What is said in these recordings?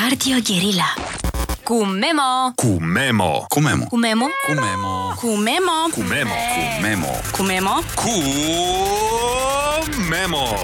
Cardio Guerilla. Cu Memo. Cu Memo. Cu Memo. Cu Memo. Cu Memo. Cu Memo. Cu Memo. Cu Memo. Cu Memo. Cu Memo.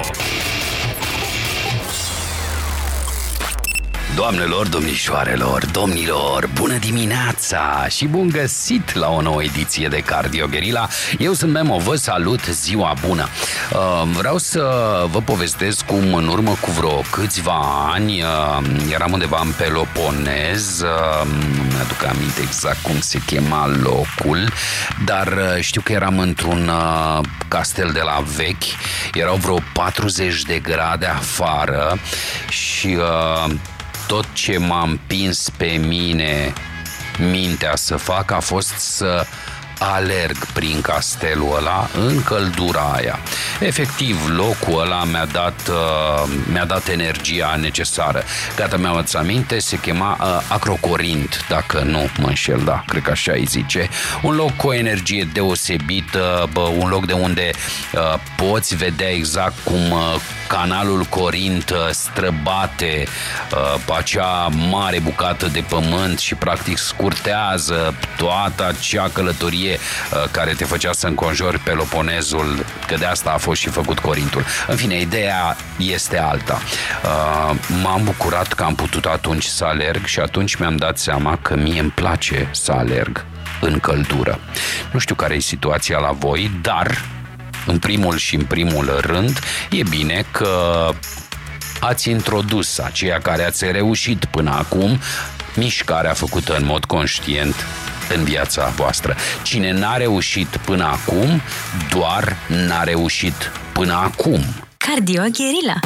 Doamnelor, domnișoarelor, domnilor, bună dimineața și bun găsit la o nouă ediție de Cardio Guerilla. Eu sunt Memo, vă salut, ziua bună. Vreau să vă povestesc cum în urmă cu vreo câțiva ani eram undeva în Peloponez, mi-aduc aminte exact cum se chema locul, dar știu că eram într-un castel de la vechi, erau vreo 40 de grade afară și tot ce m-a împins pe mine mintea să fac a fost să alerg prin castelul ăla în căldura aia. Efectiv, locul ăla mi-a dat energia necesară. Gata, mi-am adus aminte, se chema Acrocorint, dacă nu mă înșel, da, cred că așa îi zice. Un loc cu o energie deosebită, un loc de unde poți vedea exact cum canalul Corint străbate pe acea mare bucată de pământ și practic scurtează toată acea călătorie care te făcea să înconjori Peloponezul, că de asta a fost și făcut Corintul. În fine, ideea este alta. M-am bucurat că am putut atunci să alerg și atunci mi-am dat seama că mie îmi place să alerg în căldură. Nu știu care e situația la voi, dar în primul rând e bine că ați introdus, aceia care ați reușit până acum, mișcarea făcută în mod conștient în viața voastră. Cine n-a reușit până acum, doar n-a reușit până acum. Cardio Guerilla.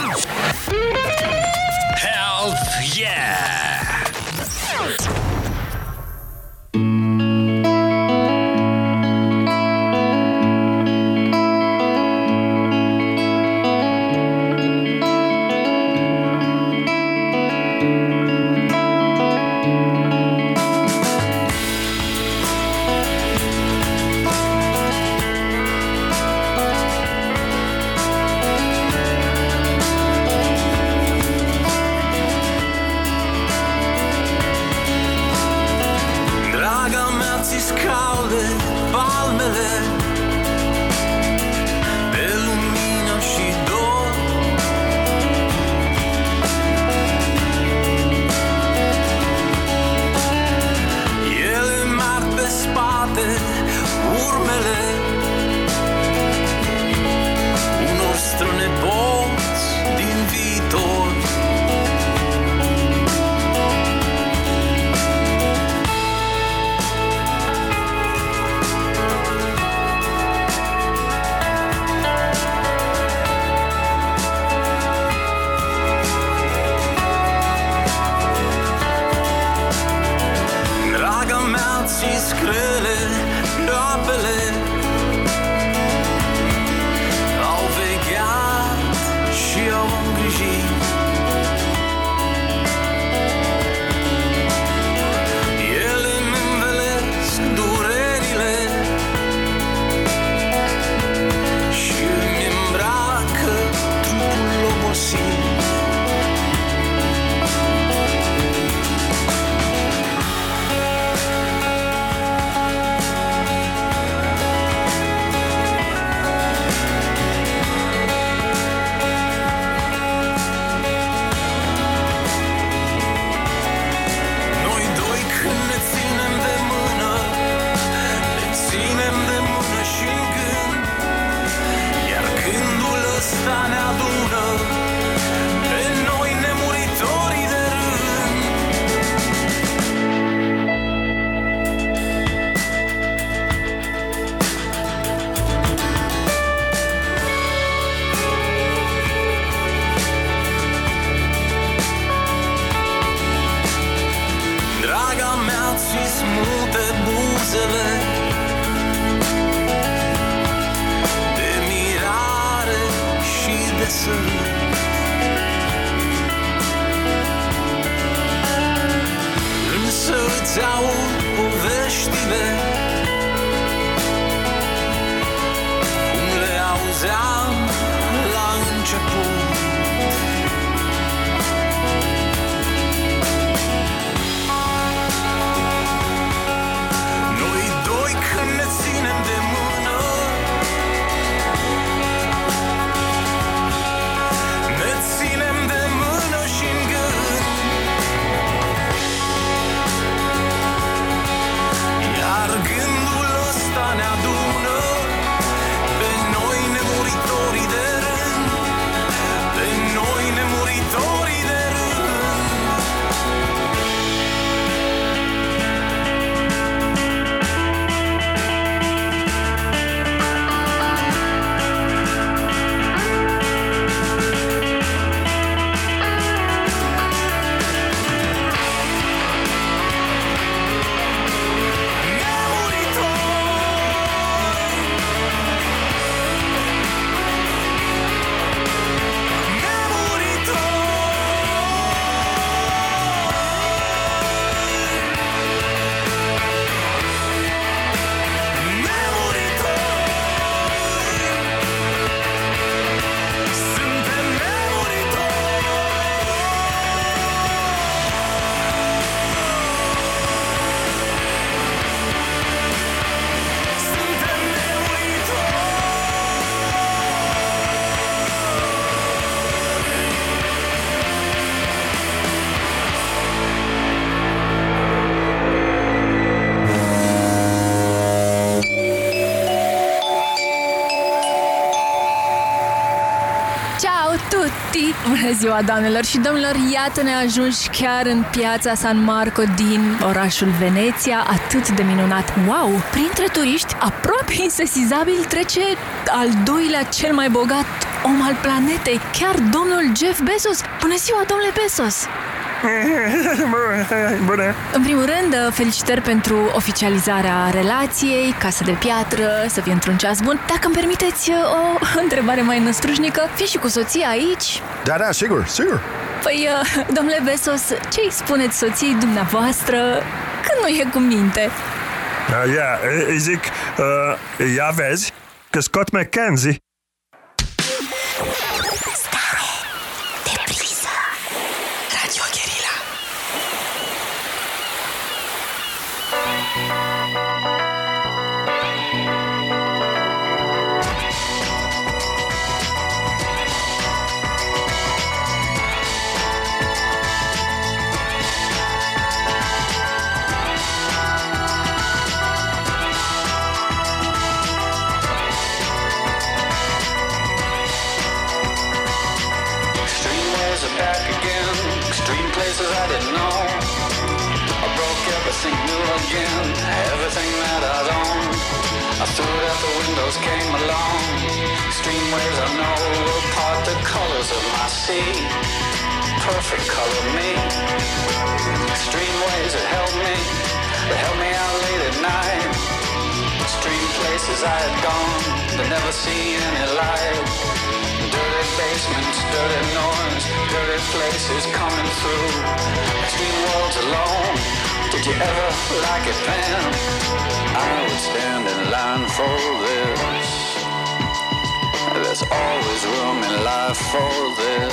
Health, yeah! Însă îți aud poveștile cum le auzeam la început. Bună ziua, doamnelor și domnilor! Iată-ne ajunși chiar în piața San Marco din orașul Veneția, atât de minunat. Wow! Printre turiști, aproape insesizabil, trece al doilea cel mai bogat om al planetei, chiar domnul Jeff Bezos. Bună ziua, domnule Bezos! Bună! În primul rând, felicitări pentru oficializarea relației, casă de piatră, să fie într-un ceas bun. Dacă îmi permiteți o întrebare mai năstrușnică, fiți și cu soția aici? Da, sigur. Păi, domnule Bezos, ce-i spuneți soției dumneavoastră când nu e cu minte? Îi zic, ia vezi că Scott McKenzie. Radio Guerilla. I didn't know. I broke everything new again, everything that I'd owned. I threw it out the windows, came along. Extreme waves I know will part the colors of my sea. Perfect color me. Extreme waves that held me out late at night. Extreme places I had gone, but never seen any light. Dirty basements, dirty noise, dirty places coming through. Extreme worlds alone. Did you ever like it, Pam? I would stand in line for this. There's always room in life for this.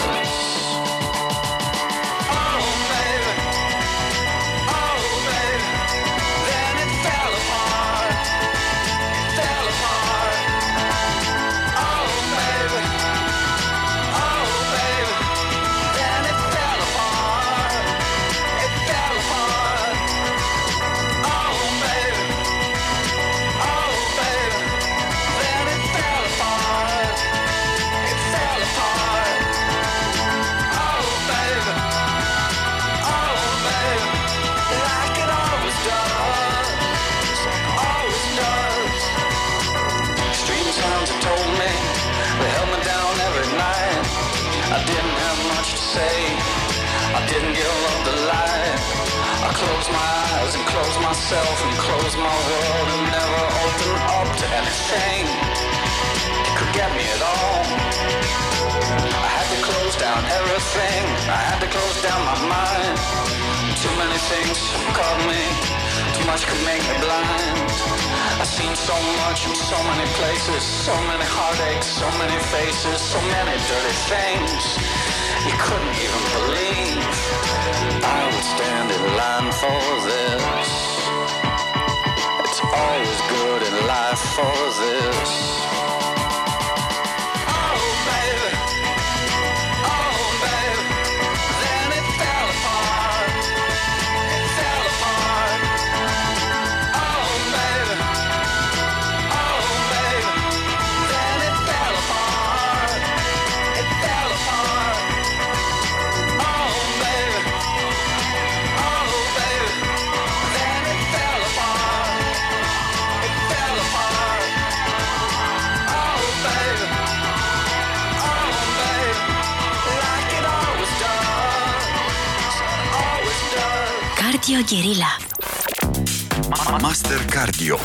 Oh, baby. Oh, baby. Then it fell apart. It fell apart. Oh, baby. Oh, baby. Then it fell apart. It fell apart. Oh, baby. Oh, baby. Then it fell apart. It fell apart. Oh, baby. Oh, baby. Like it always does. Always does. Extreme sounds have told me. They held me down every night. I didn't have much to say. I didn't give up the light. I closed my eyes and closed myself and closed my world and never opened up to anything that could get me at all. I had to close down everything. I had to close down my mind. Too many things caught me. Too much could make me blind. I've seen so much in so many places, so many heartaches, so many faces, so many dirty things you couldn't even believe. I would stand in line for this. It's always good in life for this. Oh, baby. Oh, baby. Then it fell apart. It fell apart. Oh, baby. Oh, baby. Then it fell apart. It fell apart. Oh, baby. Oh, baby. Then it fell apart. It fell apart. Oh, baby. Oh, baby. Like it always does. Always does. Cardio Guerilla. Master Cardio.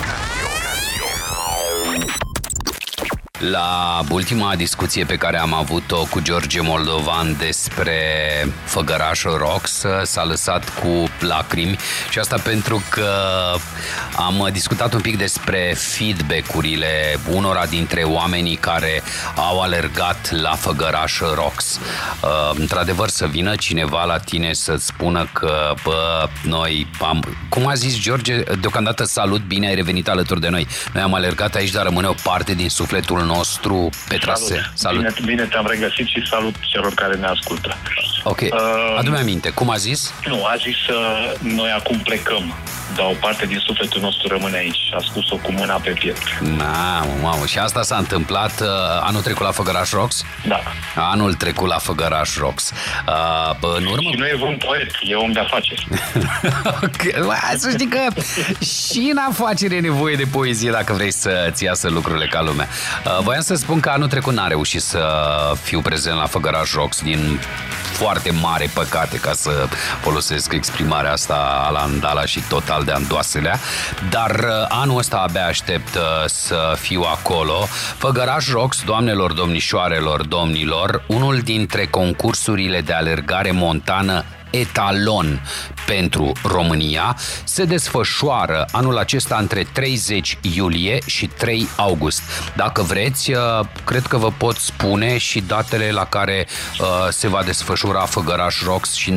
La ultima discuție pe care am avut-o cu George Moldovan despre Făgărașul Rocks s-a lăsat cu lacrimi și asta pentru că am discutat un pic despre feedback-urile unora dintre oamenii care au alergat la Făgărașul Rocks. Într-adevăr, să vină cineva la tine să-ți spună că, bă, noi am... Cum a zis George, deocamdată salut, bine ai revenit alături de noi. Noi am alergat aici, dar rămâne o parte din sufletul nostru pe trasee. Salut! Bine te-am regăsit și salut celor care ne ascultă. Ok, adu-mi aminte, cum a zis? Nu, a zis noi acum plecăm, dar o parte din sufletul nostru rămâne aici. A spus-o cu mâna pe piept. Mamă, și asta s-a întâmplat anul trecut la Făgăraș Rocks? Da. Anul trecut la Făgăraș Rocks. În urmă... Și nu e vreun poet, e om de afaceri. Okay. Să știi că și în afacere e nevoie de poezie dacă vrei să-ți iasă lucrurile ca lumea. Voiam să spun că anul trecut n-am reușit să fiu prezent la Făgăraș Rocks din foarte mare păcate, ca să folosesc exprimarea asta ala andala și total de andoaselea, dar anul ăsta abia aștept să fiu acolo. Făgăraș Rocks, doamnelor, domnișoarelor, domnilor, unul dintre concursurile de alergare montană etalon pentru România, se desfășoară anul acesta între 30 iulie și 3 august. Dacă vreți, cred că vă pot spune și datele la care se va desfășura Făgăraș Rocks și în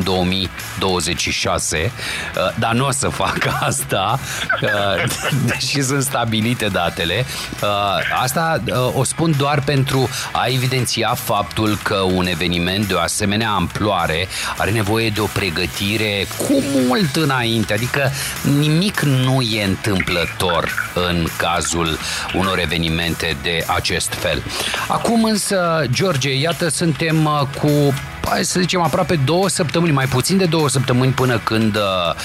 2026, dar nu o să fac asta, deși sunt stabilite datele. Asta o spun doar pentru a evidenția faptul că un eveniment de o asemenea amploare are nevoie de o pregătire cu mult înainte, adică nimic nu e întâmplător în cazul unor evenimente de acest fel. Acum însă, George, iată, suntem cu, hai să zicem, aproape 2 săptămâni, mai puțin de 2 săptămâni până când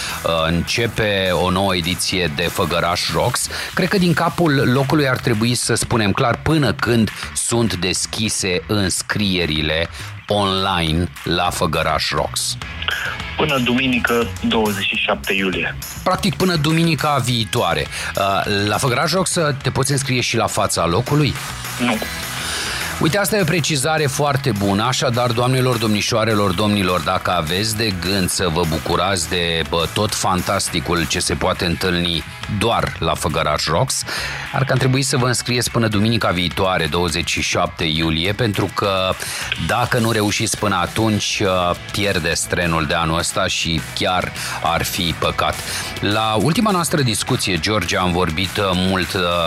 începe o nouă ediție de Făgăraș Rocks. Cred că din capul locului ar trebui să spunem clar până când sunt deschise înscrierile online la Făgăraș Rocks. Până duminică 27 iulie. Practic până duminica viitoare. La Făgăraș Rocks te poți înscrie și la fața locului? Nu. Uite, asta e o precizare foarte bună, așadar, doamnelor, domnișoarelor, domnilor, dacă aveți de gând să vă bucurați de tot fantasticul ce se poate întâlni doar la Făgăraș Rocks, ar că trebui să vă înscrieți până duminica viitoare, 27 iulie, pentru că dacă nu reușiți până atunci, pierdeți trenul de anul ăsta și chiar ar fi păcat. La ultima noastră discuție, George, am vorbit mult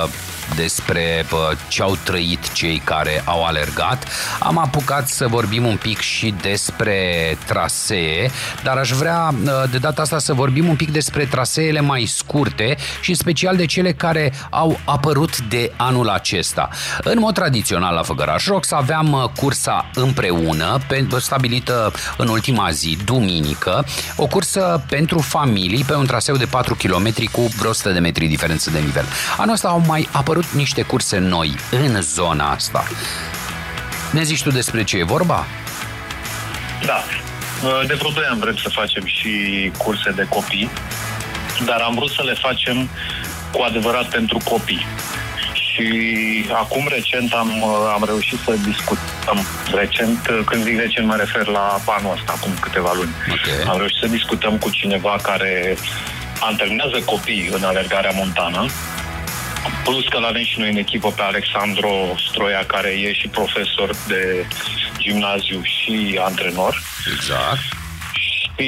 despre ce au trăit cei care au alergat. Am apucat să vorbim un pic și despre trasee, dar aș vrea de data asta să vorbim un pic despre traseele mai scurte și în special de cele care au apărut de anul acesta. În mod tradițional la Făgăraș Rocks aveam cursa împreună, stabilită în ultima zi, duminică, o cursă pentru familii pe un traseu de 4 km cu vreo 100 de metri diferență de nivel. Anul ăsta au mai apărut niște curse noi în zona asta. Ne zici tu despre ce e vorba? Da. De vreo 2 ani vrem să facem și curse de copii, dar am vrut să le facem cu adevărat pentru copii. Și acum recent am reușit să discutăm, când zic recent mă refer la anul ăsta, acum câteva luni. Okay. Am reușit să discutăm cu cineva care antrenează copii în alergarea montană. Plus că l-avem și noi în echipă pe Alexandru Stroia, care e și profesor de gimnaziu și antrenor. Exact. Și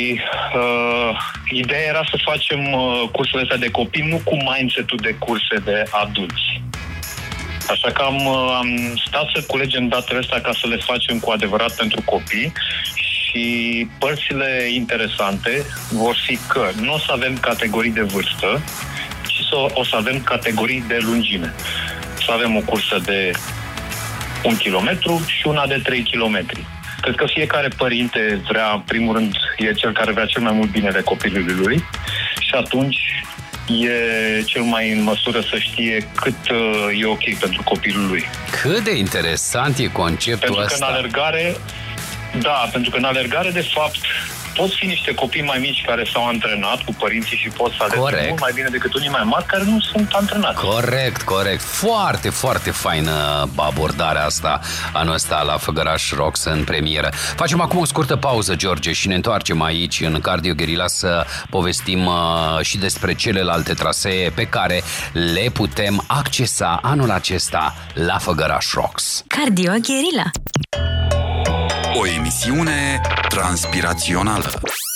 ideea era să facem cursele astea de copii, nu cu mindset-ul de curse de adulți. Așa că am stat să culegem datele astea ca să le facem cu adevărat pentru copii. Și părțile interesante vor fi că nu o să avem categorii de vârstă, o să avem categorii de lungime. Să avem o cursă de 1 kilometru și una de 3 kilometri. Cred că fiecare părinte vrea, în primul rând, e cel care vrea cel mai mult binele copilului lui și atunci e cel mai în măsură să știe cât e ok pentru copilul lui. Cât de interesant e conceptul ăsta. Pentru că în alergare, de fapt, pot fi niște copii mai mici care s-au antrenat cu părinții și pot să alerge mult mai bine decât unii mai mari care nu sunt antrenați. Corect. Foarte, foarte faină abordarea asta anul ăsta la Făgăraș Rocks în premieră. Facem acum o scurtă pauză, George, și ne întoarcem aici în Cardio Guerilla să povestim și despre celelalte trasee pe care le putem accesa anul acesta la Făgăraș Rocks. Cardio Guerilla. O emisiune transpirațională.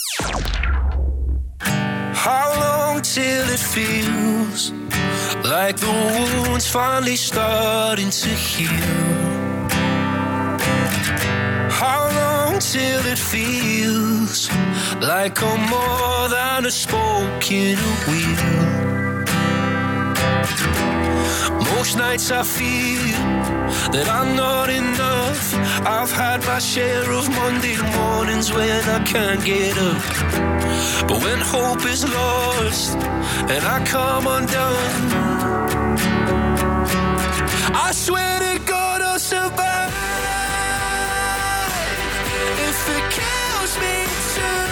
How long till it feels like the wound's finally starting to heal? How long till it feels like I'm more than a spoke in a wheel? Most nights I feel that I'm not enough. I've had my share of Monday mornings when I can't get up. But when hope is lost and I come undone, I swear to God I'll survive. If it kills me too,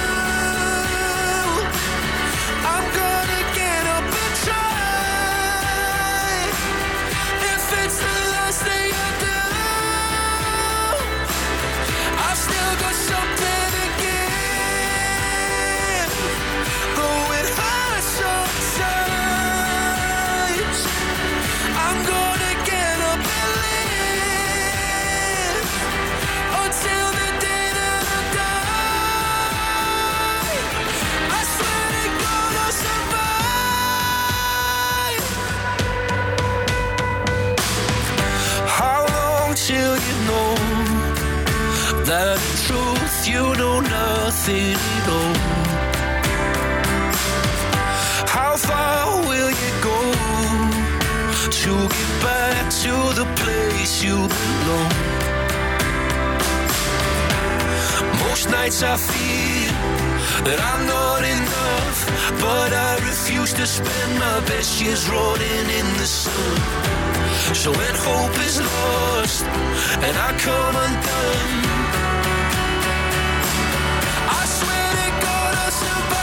I'm gonna get up and try. If it's the last thing I do, I've still got something to give. Though it hurts sometimes, I'm gonna get up and live until the day that I die. I swear to God I'll survive. How long till you know that in truth you know nothing at all? How far will you go to get back to the place you belong? Most nights I feel that I'm not enough, but I refuse to spend my best years rolling in the sun. So when hope is lost and I come undone, I swear to God I'll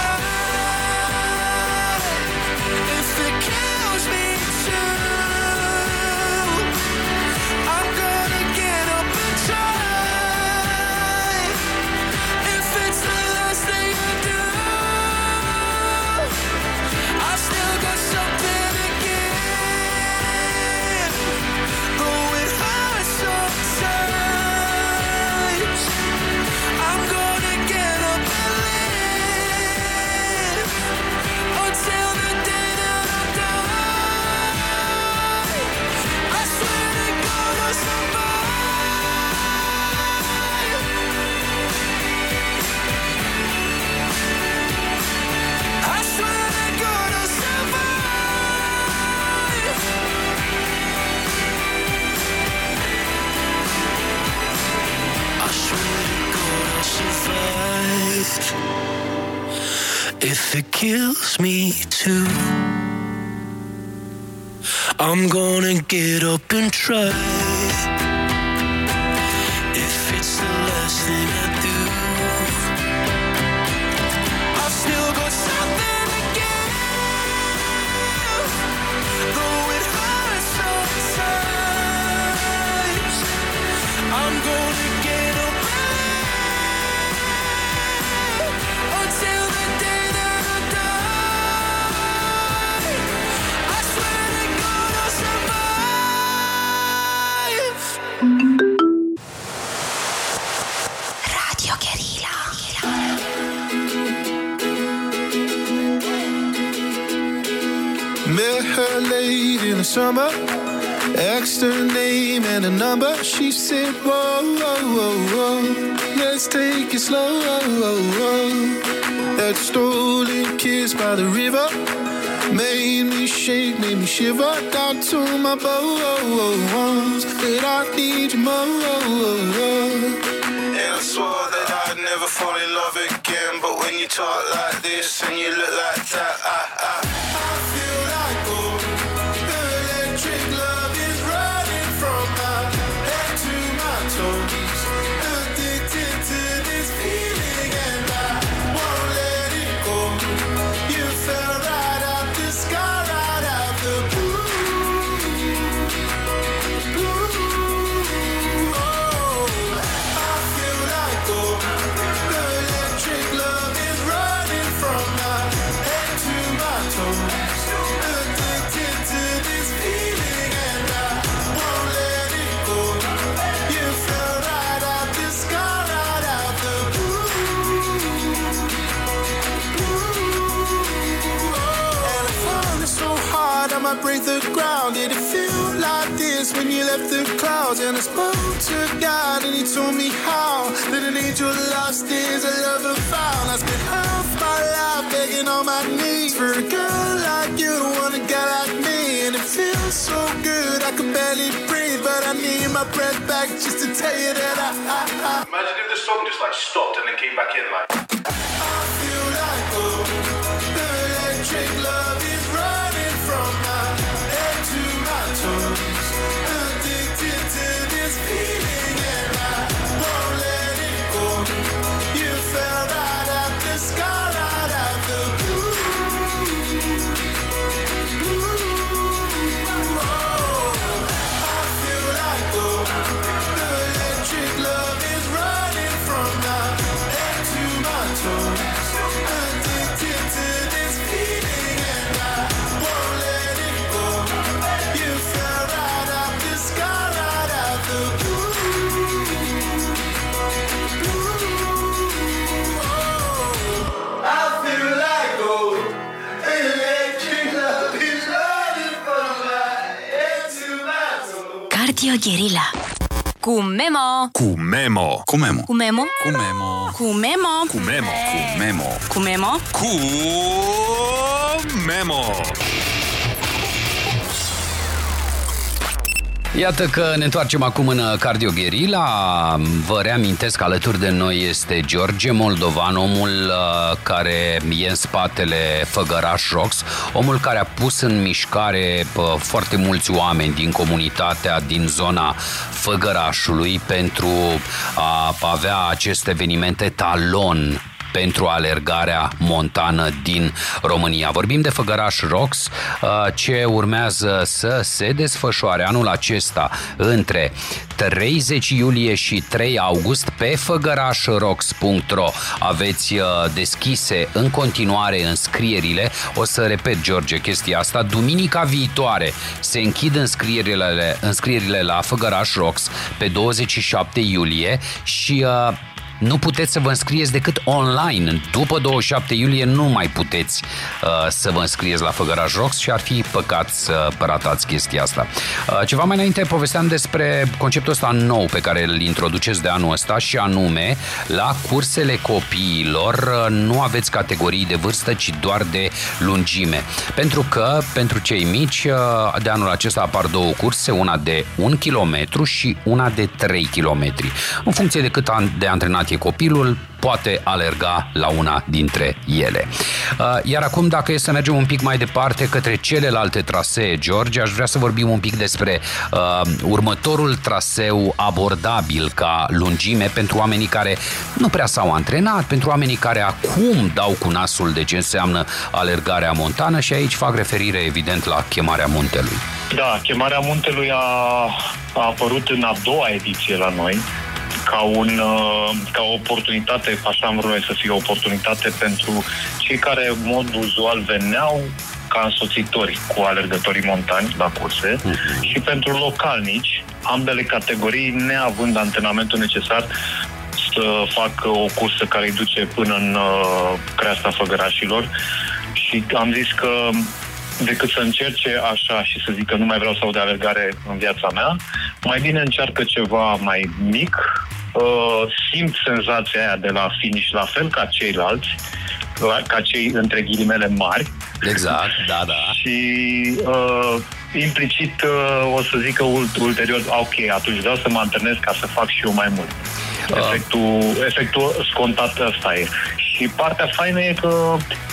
survive. If it kills me too, I'm gonna get up and try. If it's the last thing I do, I've still got something to give. Though it hurts sometimes, I'm gonna get up and live until the day that I die. I swear to God I'll survive. I swear to God I'll survive. I swear to God I'll survive. If it kills me too, I'm gonna get up and try. If it's the last thing I do, I've still got something to give. Though it hurts sometimes, I'm gonna get up and live until the day that I die. I swear to God I'll survive. Radio Guerilla. Met her late in the summer, asked her name and a number. She said, whoa, whoa, whoa, whoa, let's take it slow. That stolen kiss by the river made me shake, made me shiver. Down to my bones that I need you more. And I swore that I'd never fall in love again, but when you talk like this and you look like that, I feel like gold. The electric love is running from my head to my toes. Addicted to this feeling and I won't let it go. You fell right out the sky, right out the blue. Oh, I feel like gold. The electric love is running from my head to my toes. Addicted to this feeling and I won't let it go. You fell right out the sky, right out the blue. And I'm falling so hard I might break the ground. Did it feel like this just when you left the clouds. And I spoke to God and he told me how that an angel lost is a lover found. I spent half my life begging on my knees for a girl like you to want a guy like me. And it feels so good, I can barely breathe, but I need my breath back just to tell you that I Imagine if the song just like stopped and then came back in like. I feel like the electric love is running from my head to my toes. Addicted to this feeling and I won't let it go. You fell right out the sky, right out the blue. I feel like the electric love is running from my head to my toes. Addicted to this feeling and I won't let it go. You fell right out the sky, right out the blue. I feel like electric love is running from my head to my toes. Cardio Guerilla. Cu Memo. Cu Memo. Cu Memo. Cu Memo. Cu Memo. Cu Memo. Cu Memo. Cu Memo. Cu Memo. Cu Memo. Iată că ne întoarcem acum în Cardio Guerilla. Vă reamintesc că alături de noi este George Moldovan, omul care e în spatele Făgăraș Rocks, omul care a pus în mișcare foarte mulți oameni din comunitatea din zona Făgărașului pentru a avea aceste evenimente talon pentru alergarea montană din România. Vorbim de Făgăraș Rocks, ce urmează să se desfășoare anul acesta între 30 iulie și 3 august pe făgărașrocks.ro. Aveți deschise în continuare înscrierile. O să repet, George, chestia asta. Duminica viitoare se închid înscrierile la Făgăraș Rocks pe 27 iulie și nu puteți să vă înscrieți decât online. După 27 iulie nu mai puteți să vă înscrieți la Făgăraș Rocks și ar fi păcat să ratați chestia asta. Ceva mai înainte povesteam despre conceptul ăsta nou pe care îl introduceți de anul ăsta și anume la cursele copiilor nu aveți categorii de vârstă, ci doar de lungime. Pentru că pentru cei mici de anul acesta apar două curse, una de 1 km și una de 3 km. În funcție de cât de antrenat e copilul, poate alerga la una dintre ele. Iar acum, dacă e să mergem un pic mai departe către celelalte trasee, George, aș vrea să vorbim un pic despre următorul traseu abordabil ca lungime pentru oamenii care nu prea s-au antrenat, pentru oamenii care acum dau cu nasul de ce înseamnă alergarea montană și aici fac referire, evident, la Chemarea Muntelui. Da, Chemarea Muntelui a apărut în a doua ediție la noi, ca o oportunitate, așa am vrut noi să fie o oportunitate pentru cei care în mod uzual veneau ca însoțitori cu alergătorii montani la curse și pentru localnici, ambele categorii, neavând antrenamentul necesar să facă o cursă care îi duce până în creasta Făgărașilor. Și am zis că decât să încerce așa și să zic că nu mai vreau să aud de alergare în viața mea, mai bine încearcă ceva mai mic, simt senzația aia de la finish la fel ca ceilalți, ca cei între ghilimele mari. Exact, da. Și implicit o să zic că ulterior, ok, atunci vreau să mă antrenez ca să fac și eu mai mult. Efectul scontat ăsta e. Și partea faină e că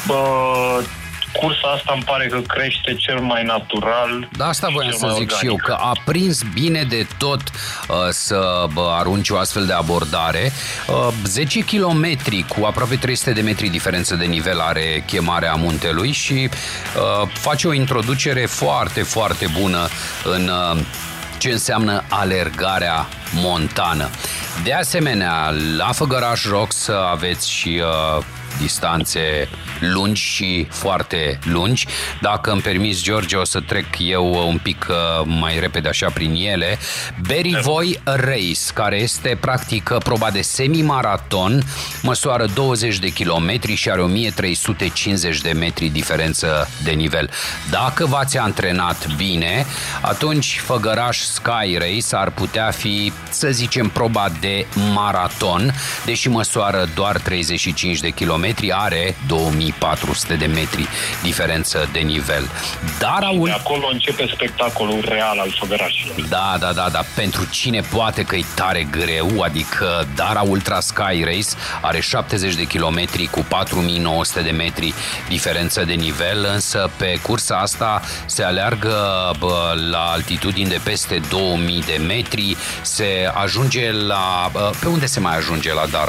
cursa asta îmi pare că crește cel mai natural. Da, asta voiam să zic organic. și eu, că a prins bine de tot să arunci o astfel de abordare. 10 km cu aproape 300 de metri diferență de nivel are Chemarea Muntelui și face o introducere foarte, foarte bună în ce înseamnă alergarea montană. De asemenea, la Făgăraș Rocks aveți și distanțe lungi și foarte lungi. Dacă îmi permiți, George, o să trec eu un pic mai repede așa prin ele. Berivoi Race, care este practic proba de semi-maraton, măsoară 20 de kilometri și are 1350 de metri diferență de nivel. Dacă v-ați antrenat bine, atunci Făgăraș Sky Race ar putea fi, să zicem, proba de maraton, deși măsoară doar 35 de kilometri, are 2400 de metri diferență de nivel. De acolo începe spectacolul real al Făgărașilor. Da. Pentru cine poate că e tare greu, adică Dara Ultra Sky Race are 70 de kilometri cu 4900 de metri diferență de nivel, însă pe cursa asta se aleargă la altitudini de peste 2000 de metri, se ajunge la... Pe unde se mai ajunge la Dara?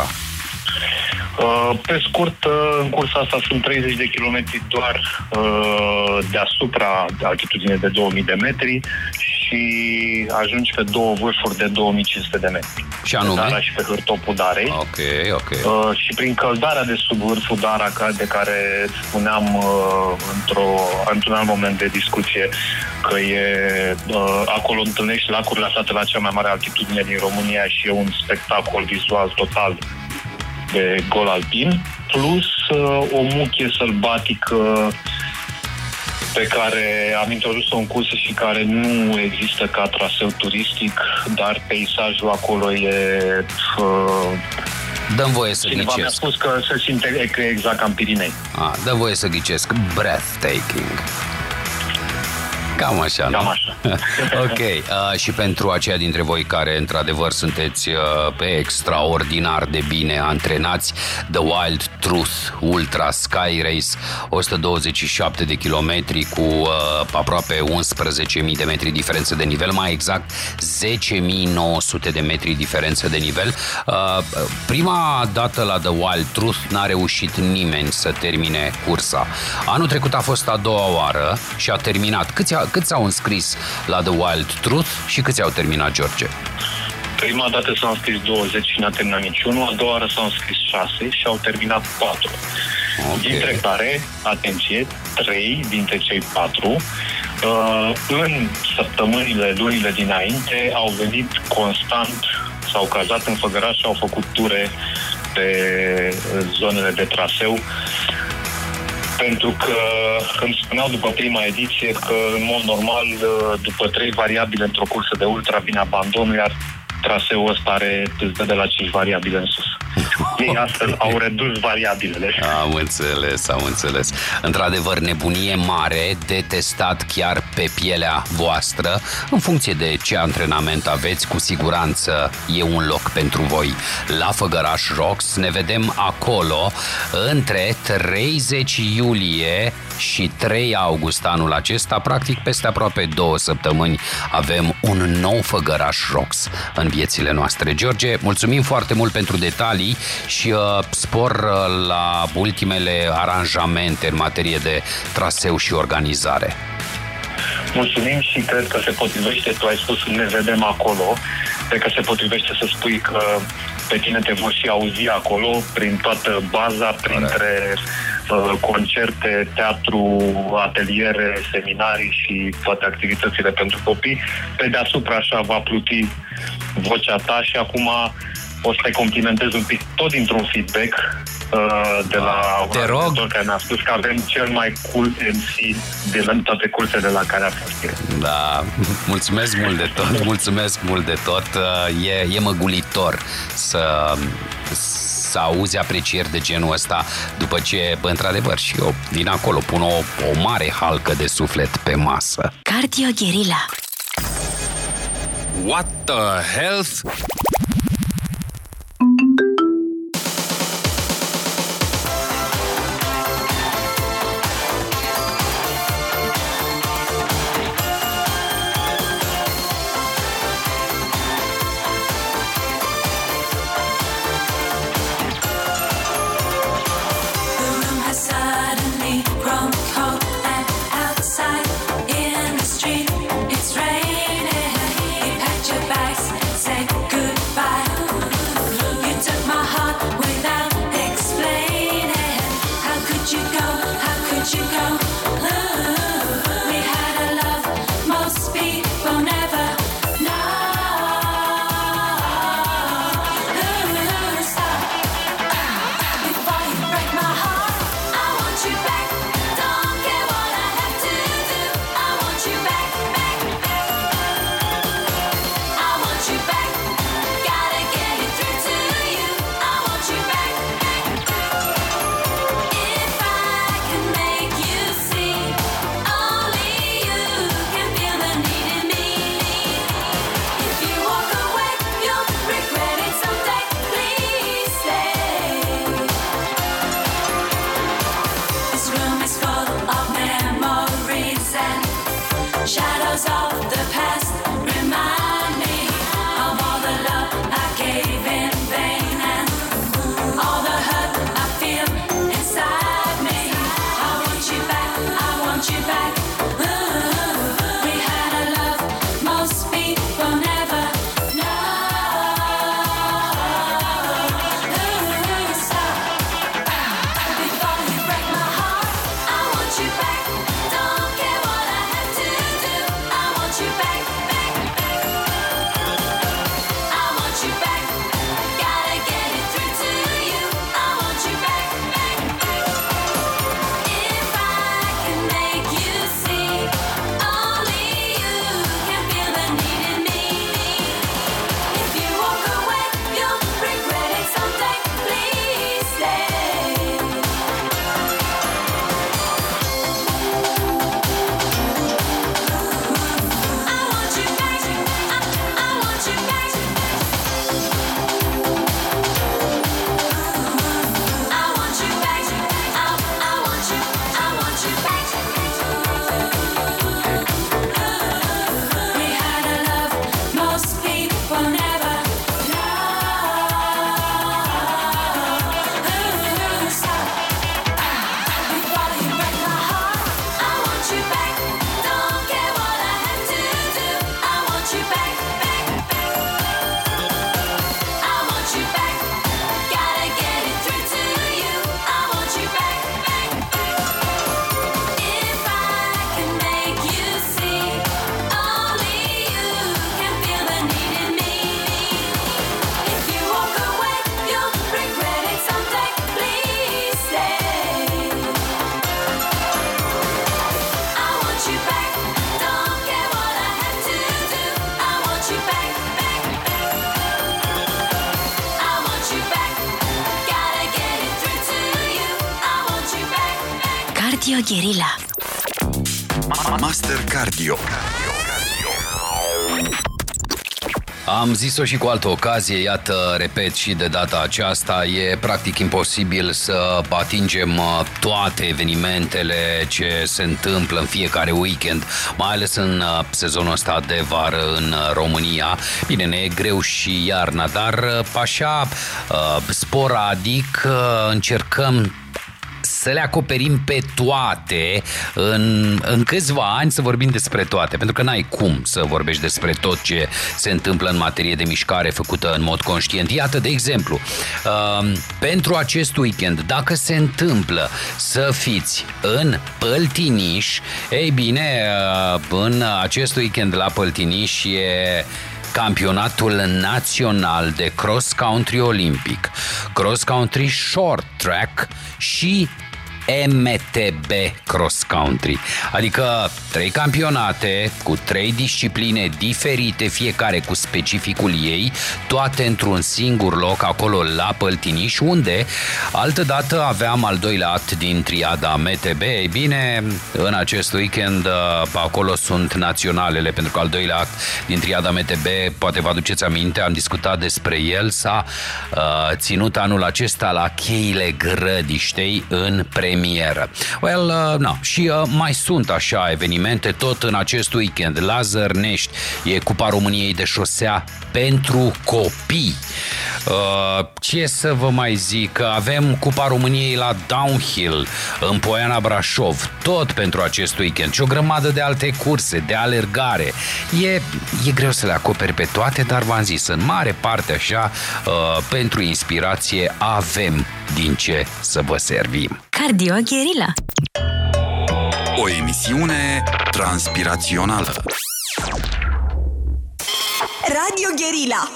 Pe scurt, în cursa asta sunt 30 de kilometri doar deasupra altitudinii de 2000 de metri și ajungi pe două vârfuri de 2500 de metri. Și anume? Dara și pe hârtopul Darei. Ok. Și prin căldarea de sub vârful Dara, de care spuneam într-un alt moment de discuție, că acolo întâlnești lacurile aflate la cea mai mare altitudine din România și e un spectacol vizual total de gol alpin, plus o muchie sălbatică pe care am introdus-o în curse și care nu există ca traseu turistic, dar peisajul acolo e... Dă-mi voie să Cineva mi-a spus că se simte că e exact ca în Pirinei. Dă-mi voie să ghicesc. Breathtaking. Cam așa, nu? Ok. Și pentru aceia dintre voi care într-adevăr sunteți extraordinar de bine antrenați, The Wild Truth Ultra Sky Race, 127 de kilometri cu aproape 11.000 de metri diferență de nivel, mai exact 10.900 de metri diferență de nivel. Prima dată la The Wild Truth n-a reușit nimeni să termine cursa. Anul trecut a fost a doua oară și a terminat. Câți au înscris la The Wild Truth și câți au terminat, George? Prima dată s-au înscris 20 și n-a terminat niciunul, a doua oară s-au înscris 6 și au terminat 4. Okay. Dintre care, atenție, 3 dintre cei 4 în săptămânile, lunile dinainte au venit constant, s-au cazat în Făgăraș și au făcut ture pe zonele de traseu, pentru că îmi spuneau după prima ediție că, în mod normal, după 3 variabile într-o cursă de ultra, vine abandonul, iar traseul ăsta îți dă de la 5 variabile în sus. Ei astfel au redus variabilele. Am înțeles. Într-adevăr, nebunie mare de testat chiar pe pielea voastră. În funcție de ce antrenament aveți, cu siguranță e un loc pentru voi. La Făgăraș Rocks ne vedem acolo între 30 iulie și 3 august anul acesta. Practic, peste aproape 2 săptămâni avem un nou Făgăraș Rocks în viețile noastre. George, mulțumim foarte mult pentru detalii și spor la ultimele aranjamente în materie de traseu și organizare. Mulțumim și cred că se potrivește, tu ai spus ne vedem acolo, cred că se potrivește să spui că pe tine te vor și auzi acolo, prin toată baza, printre concerte, teatru, ateliere, seminarii și toate activitățile pentru copii. Pe deasupra așa va pluti vocea ta și acum o să te complimentez un pic, tot dintr-un feedback de la un ascultător care mi-a spus că avem cel mai cool MC din toate cursele la care a fost el. Da, mulțumesc mult de tot. E măgulitor să auzi aprecieri de genul ăsta, după ce, într-adevăr, și eu vin acolo, pun o mare halcă de suflet pe masă. Cardio Guerilla. What the health? Good Cardio Guerilla. Master Cardio. Am zis-o și cu altă ocazie, iată, repet și de data aceasta, e practic imposibil să atingem toate evenimentele ce se întâmplă în fiecare weekend, mai ales în sezonul ăsta de vară în România. Bine, ne e greu și iarna, dar așa sporadic încercăm să le acoperim pe toate în câțiva ani, să vorbim despre toate, pentru că n-ai cum să vorbești despre tot ce se întâmplă în materie de mișcare făcută în mod conștient. Iată, de exemplu, pentru acest weekend, dacă se întâmplă să fiți în Păltiniș, ei bine, în acest weekend la Păltiniș e campionatul național de cross-country olimpic, cross-country short track și MTB cross-country. Adică 3 campionate cu 3 discipline diferite, fiecare cu specificul ei, toate într-un singur loc acolo la Păltiniș, unde altădată aveam al doilea act din triada MTB. Ei bine, în acest weekend acolo sunt naționalele, pentru că al doilea act din triada MTB, poate vă aduceți aminte, am discutat despre el, s-a ținut anul acesta la Cheile Grădiștei în premieră. Și mai sunt așa evenimente tot în acest weekend. La Zărnești e Cupa României de șosea pentru copii. Ce să vă mai zic, avem Cupa României la Downhill în Poiana Brașov, tot pentru acest weekend, și o grămadă de alte curse de alergare. E greu să le acoperi pe toate, dar v-am zis, în mare parte așa, pentru inspirație avem din ce să vă servim. Cardio Guerilla. O emisiune transpirațională. Radio Guerilla.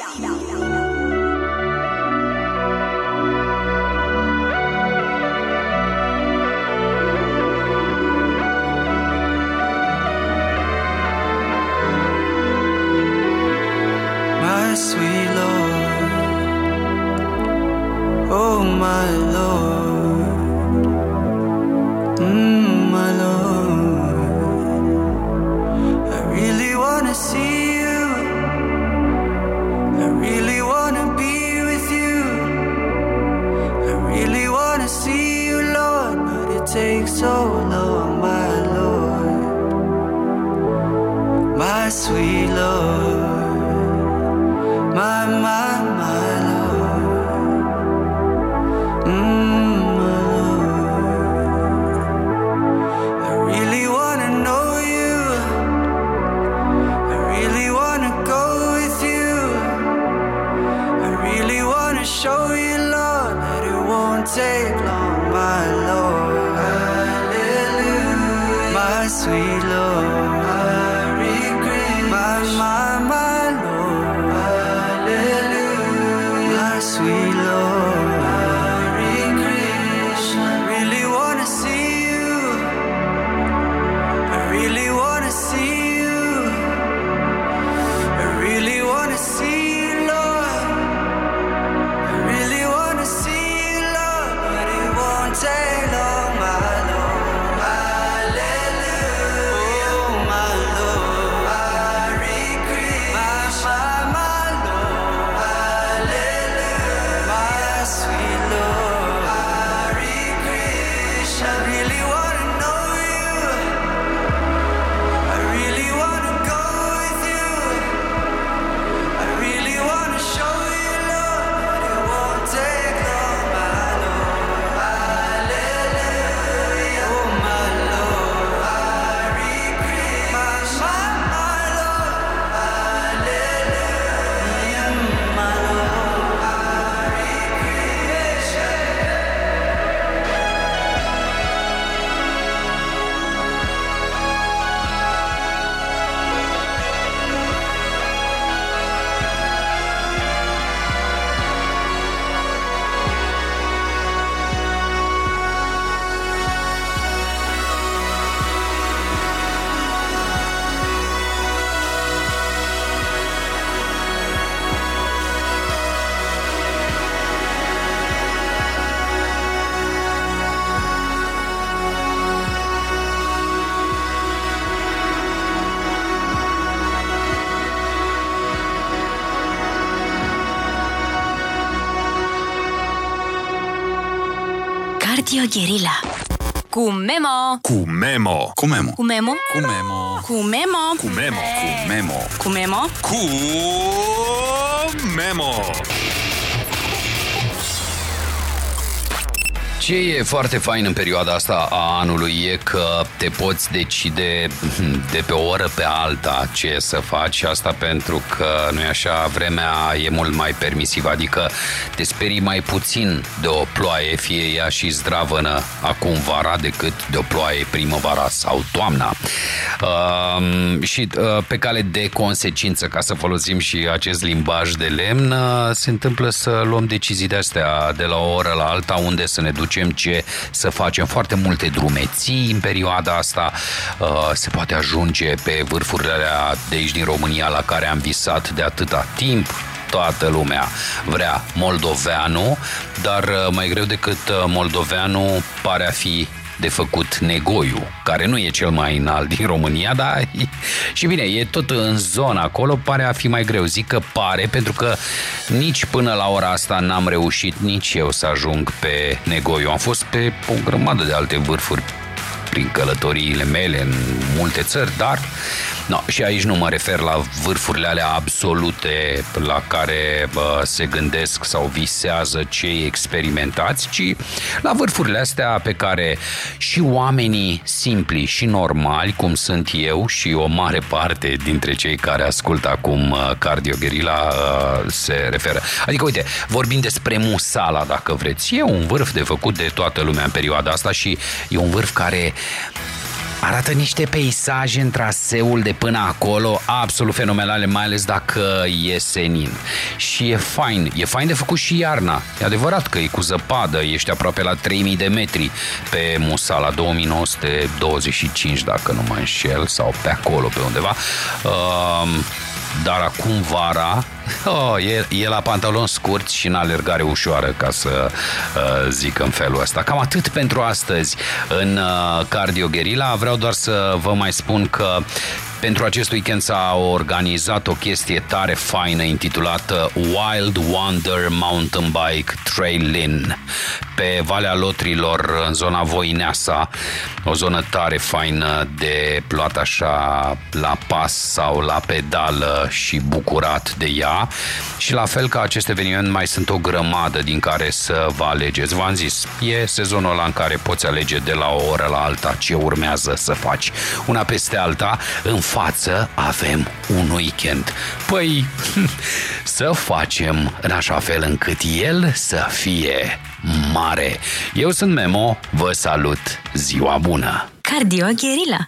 My sweet Lord, oh my Lord, my Lord, I really wanna see you, I really wanna be with you, I really wanna see you, Lord, but it takes so long, my Lord, my sweet Lord. My Lord, my Lord, I really wanna know you, I really wanna go with you, I really wanna show you, Lord, that it won't take long, my Lord, hallelujah, my sweet Lord, Hare Krishna, my sweet Lord, Hare Krishna. I really wanna see you, I really wanna see you, I really wanna see you, Lord, I really wanna see you, Lord, but it won't take long, my Lord, hallelujah, oh Radio Guerilla. Cu Memo. Cu Memo. Cu Memo. Cu Memo. Cu Memo. Cu Memo. Cu Memo. Cu Memo. Cu Memo. Cu Memo. Ce e foarte fain în perioada asta a anului e că te poți decide de pe o oră pe alta ce să faci. Asta pentru că, nu-i așa, vremea e mult mai permisivă, adică te sperii mai puțin de o ploaie, fie ea și zdravănă acum vara, decât de o ploaie primăvara sau toamna. Și pe cale de consecință, ca să folosim și acest limbaj de lemn, se întâmplă să luăm decizii de-astea de la o oră la alta, unde să ne ducem, ce să facem. Foarte multe drumeții în perioada asta. Se poate ajunge pe vârfurile alea de aici din România la care am visat de atâta timp. Toată lumea vrea moldoveanu, dar mai greu decât moldoveanu pare a fi de făcut negoiu, care nu e cel mai înalt din România, dar și bine, e tot în zona acolo, pare a fi mai greu. Zic că pare, pentru că nici până la ora asta n-am reușit nici eu să ajung pe negoiu. Am fost pe o grămadă de alte vârfuri prin călătoriile mele în multe țări, dar și aici nu mă refer la vârfurile alea absolute la care se gândesc sau visează cei experimentați, ci la vârfurile astea pe care și oamenii simpli și normali, cum sunt eu și o mare parte dintre cei care ascultă acum Cardio Guerilla, se referă. Adică, uite, vorbim despre Musala, dacă vreți. E un vârf de făcut de toată lumea în perioada asta și e un vârf care arată niște peisaje în traseul de până acolo absolut fenomenale, mai ales dacă e senin. Și e fain de făcut și iarna. E adevărat că e cu zăpadă, ești aproape la 3000 de metri pe Musala, 2925 dacă nu mă înșel, sau pe acolo, pe undeva. Dar acum vara e la pantaloni scurți și în alergare ușoară, ca să zic în felul ăsta. Cam atât pentru astăzi în Cardio Guerilla. Vreau doar să vă mai spun că pentru acest weekend s-a organizat o chestie tare faină intitulată Wild Wonder Mountain Bike Trail-in pe Valea Lotrilor, în zona Voineasa, o zonă tare faină de luat așa la pas sau la pedală și bucurat de ea. Și la fel ca acest eveniment mai sunt o grămadă din care să vă alegeți. V-am zis, e sezonul ăla în care poți alege de la o oră la alta ce urmează să faci. Una peste alta, în față avem un weekend. Păi, să facem în așa fel încât el să fie mare. Eu sunt Memo, vă salut, ziua bună! Cardio Guerilla.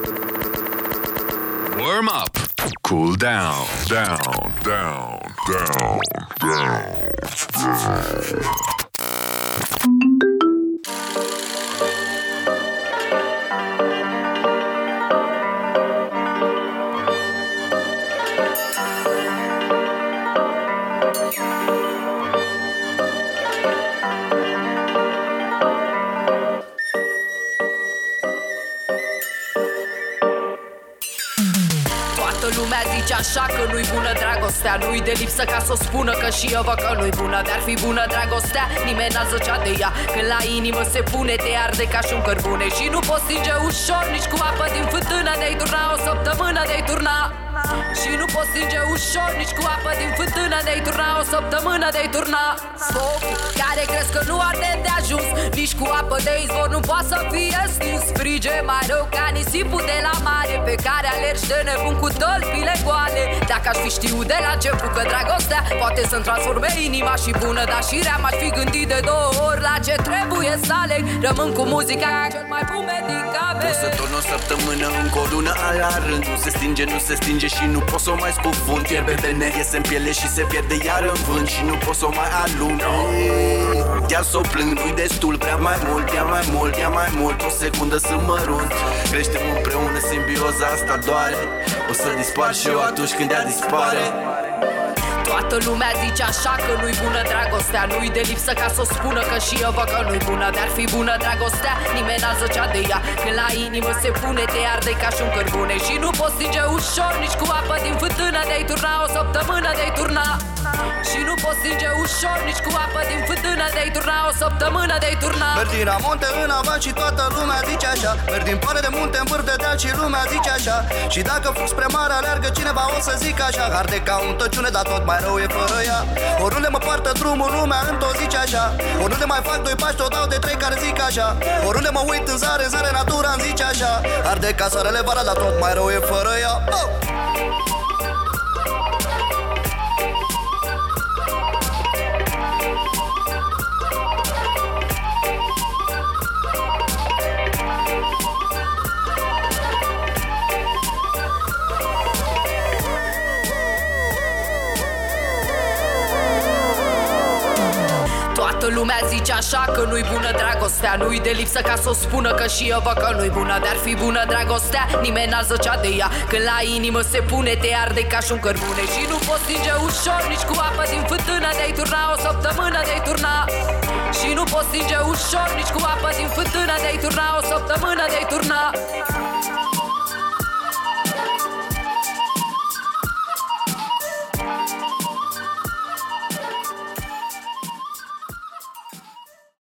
Warm up. Cool down. Down. Down. Down. Down. Lumea zice așa că nu-i bună dragostea, nu-i de lipsă ca să o spună, că și eu văd că nu-i bună. Dar fi bună dragostea, nimeni n-a zăcea de ea. Când la inimă se pune, te arde ca și un cărbune. Și nu poți stinge ușor, nici cu apă din fântână. De-ai turna o săptămână, de-ai turna. Și nu poți stinge ușor, nici cu apă din fântână. De-ai turna o săptămână, de-ai turna. Foc care crezi că nu arde de ajuns, nici cu apă de izvor nu poate să fie stins. Frige mai rău ca nisipul de la mare, pe care alergi de nebun cu tălpile goale. Dacă aș fi știut de la început că dragostea poate să-mi transforme inima și bună, dar și rea, m-aș fi gândit de 2 ori la ce trebuie să aleg. Rămân cu muzica cel mai bun medicament. Pot să torn o săptămână, încă o lună la rând. Nu se stinge, nu se stinge și nu pot să o mai scufund. Fierbe vene, iese în piele și se pierde iar în vânt. Și nu pot să o mai alun. Ia s-o plâng, nu-i destul, prea mai mult, ia mai mult, ia mai mult. O secundă să mărunt. Creștem împreună, simbioza asta doare. O să dispar și eu atunci când ea dispare. Toată lumea zice așa că nu-i bună dragostea. Nu-i de lipsă ca să o spună că și eu văd că nu-i bună. Dar fi bună dragostea, nimeni n-a zăcea de ea. Când la inimă se pune, te arde ca și un cărbune. Și nu poți stinge ușor, nici cu apă din fântână. De-ai turna o săptămână, de-ai turna. Și nu poți stinge ușor, nici cu apă din fântână. De-ai turna o săptămână, de-ai turna. Merg din amonte în aval și toată lumea zice așa. Merg din pare de munte în vârf de deal și lumea zice așa. Și dacă fug spre mare alergă cineva o să zic așa. Arde ca un tăciune, dar tot mai rău e fără ea. Oriunde mă poartă drumul, lumea într-o zice așa. Oriunde mai fac 2 pași, tot dau de 3 care zic așa. Oriunde mă uit în zare natura îmi zice așa. Arde ca soarele vara, dar tot mai rău e fără ea. Toată lumea zice așa că nu-i bună dragostea. Nu-i de lipsă ca să o spună că și eu văd că nu-i bună. Dar fi bună dragostea, nimeni n-a zăcea de ea. Când la inimă se pune, te arde ca și un cărbune. Și nu poți stinge ușor, nici cu apă din fântână. De-ai turna o săptămână, de-ai turna. Și nu poți stinge ușor, nici cu apă din fântână. De-ai turna o săptămână, de-ai turna.